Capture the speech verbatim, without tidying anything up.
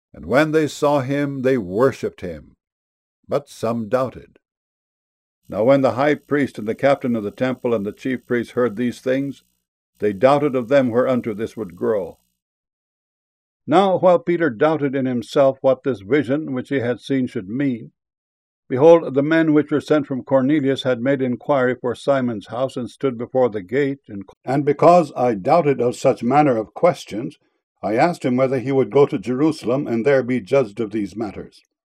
And when they saw him, they worshipped him. But some doubted. Now when the high priest and the captain of the temple and the chief priests heard these things, they doubted of them whereunto this would grow. Now while Peter doubted in himself what this vision which he had seen should mean, behold, the men which were sent from Cornelius had made inquiry for Simon's house, and stood before the gate. And, and because I doubted of such manner of questions, I asked him whether he would go to Jerusalem, and there be judged of these matters.